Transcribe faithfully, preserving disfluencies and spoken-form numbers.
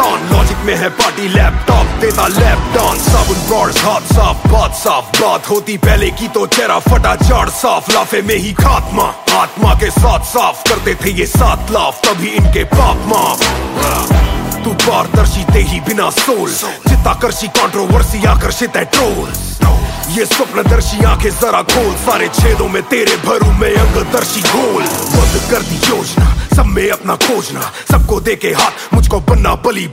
On, logic में है party laptop देता लैप डाउन। साबुन ब्रॉड्स हाथ साफ बात साफ, बात होती पहले की तो चेहरा फटा जड़ साफ। लाफे में ही खात्मा आत्मा के साथ साफ करते थे ये सात लाफ, तभी इनके पाप माफ। तू पारदर्शी दे ही बिना सोल, चित्ताकर्षी कंट्रोवर्सी आकर्षित है ट्रोल। ये स्वप्नदर्शी आंखें जरा खोल, सारे छेदों में तेरे भरू में अंगदर्शी गोल। बंद कर दी योजना सब में अपना खोजना, सबको दे के हाथ मुझको बनना बलि